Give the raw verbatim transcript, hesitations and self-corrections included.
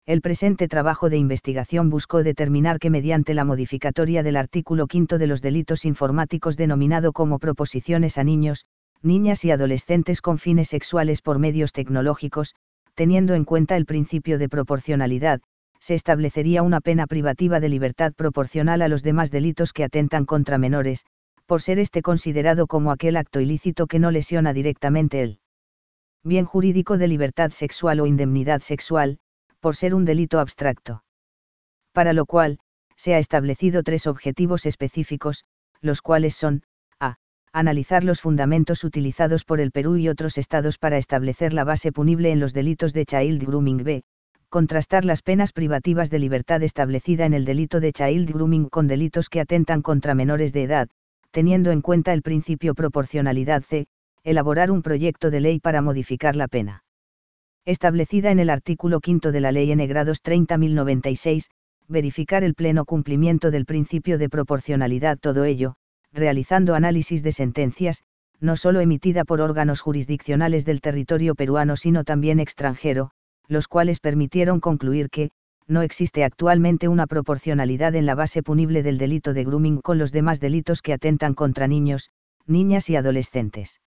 El presente trabajo de investigación buscó determinar que mediante la modificatoria del artículo quinto de los delitos informáticos denominado como proposiciones a niños, niñas y adolescentes con fines sexuales por medios tecnológicos, teniendo en cuenta el principio de proporcionalidad, se establecería una pena privativa de libertad proporcional a los demás delitos que atentan contra menores, por ser este considerado como aquel acto ilícito que no lesiona directamente el bien jurídico de libertad sexual o indemnidad sexual, por ser un delito abstracto. Para lo cual, se ha establecido tres objetivos específicos, los cuales son, a. Analizar los fundamentos utilizados por el Perú y otros estados para establecer la base punible en los delitos de child grooming. B. Contrastar las penas privativas de libertad establecida en el delito de child grooming con delitos que atentan contra menores de edad, teniendo en cuenta el principio proporcionalidad. C. Elaborar un proyecto de ley para modificar la pena establecida en el artículo quinto de la Ley N grados treinta mil noventa y seis, verificar el pleno cumplimiento del principio de proporcionalidad, todo ello, realizando análisis de sentencias, no solo emitida por órganos jurisdiccionales del territorio peruano sino también extranjero, los cuales permitieron concluir que, no existe actualmente una proporcionalidad en la base punible del delito de grooming con los demás delitos que atentan contra niños, niñas y adolescentes.